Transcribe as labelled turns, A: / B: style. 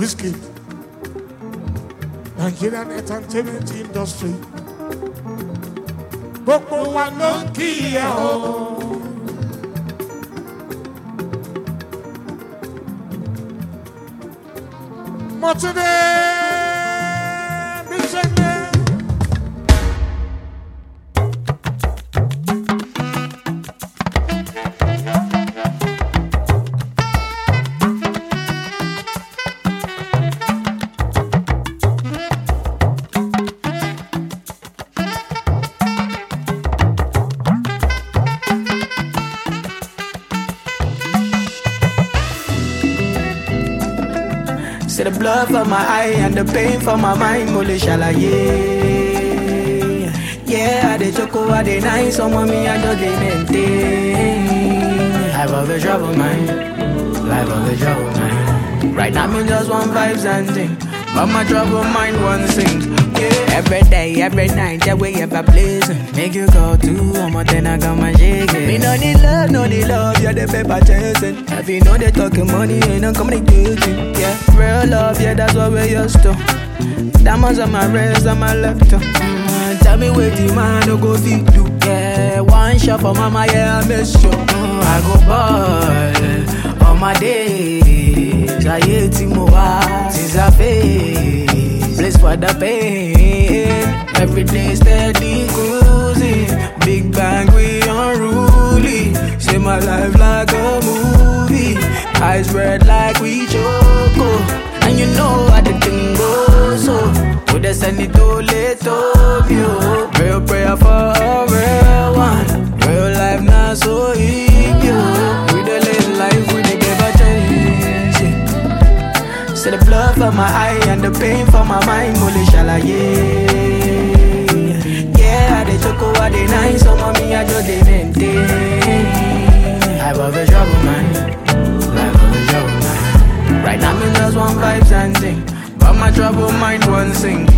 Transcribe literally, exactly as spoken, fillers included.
A: Whiskey, Nigerian entertainment industry. Gbogbo wa ló ń kí ẹ o. Mọ̀túndé Bíṣẹ́ndé.
B: See the blood for my eye and the pain for my mind, mole shalaye. Yeah, I dey choco, I dey nice, some of me I just dey maintain. Life of a trouble mind, life of a trouble mind. Right now me just want vibes and things, but my trouble mind won't sing. Yeah, every day, every night, that way ever blazing. Make you go to one more, then I got my shaking. Me no need love, no need love, yeah, the paper chasing. If you know they talking money, ain't no communicating. Yeah, real love, yeah, that's what we used to. Diamonds on my wrist, on my left. Mm, tell me where the man no go feed you. Yeah, one shot for mama, yeah, I miss you. Mm, I go ball on my days. I hate him over since I face. Place for the pain. Every day steady cruising. Big bang, we unruly. See my life like a movie. Eyes red like we choco. And you know how the thing goes so. Would I send it to little you? Real prayer for a real one. Real life not so easy. We the live life, we the give a chance. See the blood for my eye and the pain for my mind, mole shalaye. Yeah, I dey choco, I dey nice, some of me I just dey maintain. Life of a trouble man, life of a trouble man. Right now me just want vibes and thing, but my trouble mind won't sing.